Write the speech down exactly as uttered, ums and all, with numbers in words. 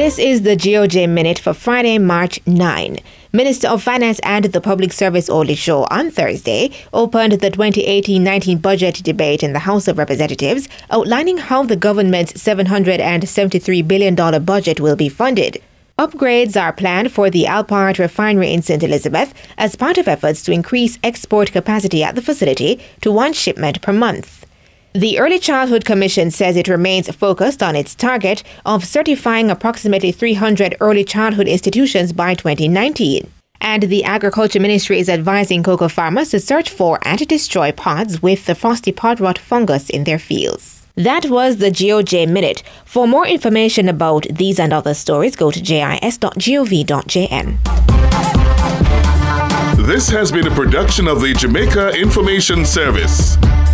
This is the G O J Minute for Friday, March ninth. Minister of Finance and the Public Service Oli Shaw on Thursday opened the twenty eighteen nineteen budget debate in the House of Representatives, outlining how the government's seven hundred seventy-three billion dollars budget will be funded. Upgrades are planned for the Alpart refinery in Saint Elizabeth as part of efforts to increase export capacity at the facility to one shipment per month. The Early Childhood Commission says it remains focused on its target of certifying approximately three hundred early childhood institutions by twenty nineteen. And the Agriculture Ministry is advising cocoa farmers to search for and destroy pods with the frosty pod rot fungus in their fields. That was the G O J Minute. For more information about these and other stories, go to j i s dot gov dot j n. This has been a production of the Jamaica Information Service.